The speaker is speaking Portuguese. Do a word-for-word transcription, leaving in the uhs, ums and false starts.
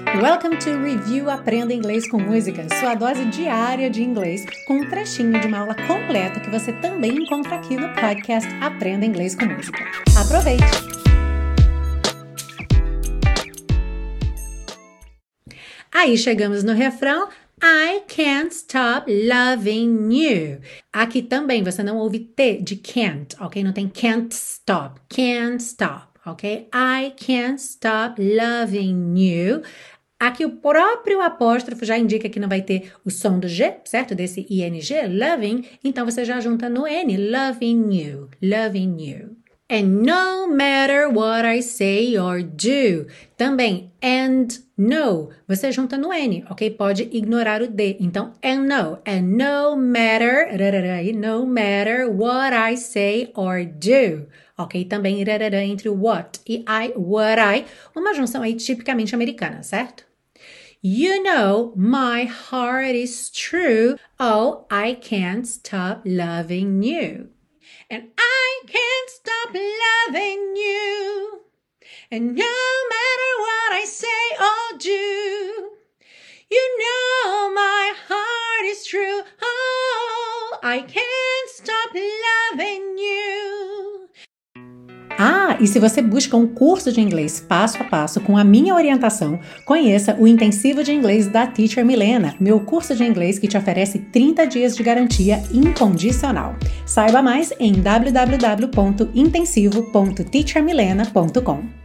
Welcome to Review Aprenda Inglês com Música, sua dose diária de inglês, com um trechinho de uma aula completa que você também encontra aqui no podcast Aprenda Inglês com Música. Aproveite! Aí chegamos no refrão. I can't stop loving you. Aqui também você não ouve T de can't, ok? Não tem can't stop, can't stop, ok? I can't stop loving you. Aqui o próprio apóstrofo já indica que não vai ter o som do G, certo? Desse I N G, loving. Então você já junta no N, loving you, loving you. And no matter what I say or do. Também, and no. Você junta no N, ok? Pode ignorar o D. Então, and no. And no matter, no matter what I say or do. Ok? Também, entre o what e I, what I. Uma junção aí tipicamente americana, certo? You know, my heart is true. Oh, I can't stop loving you. And I can't stop loving you. And no matter what I say or do, you know my heart is true. Oh, I can't stop loving you. Ah, e se você busca um curso de inglês passo a passo com a minha orientação, conheça o Intensivo de Inglês da Teacher Milena, meu curso de inglês que te oferece trinta dias de garantia incondicional. Saiba mais em w w w ponto intensivo ponto teacher milena ponto com.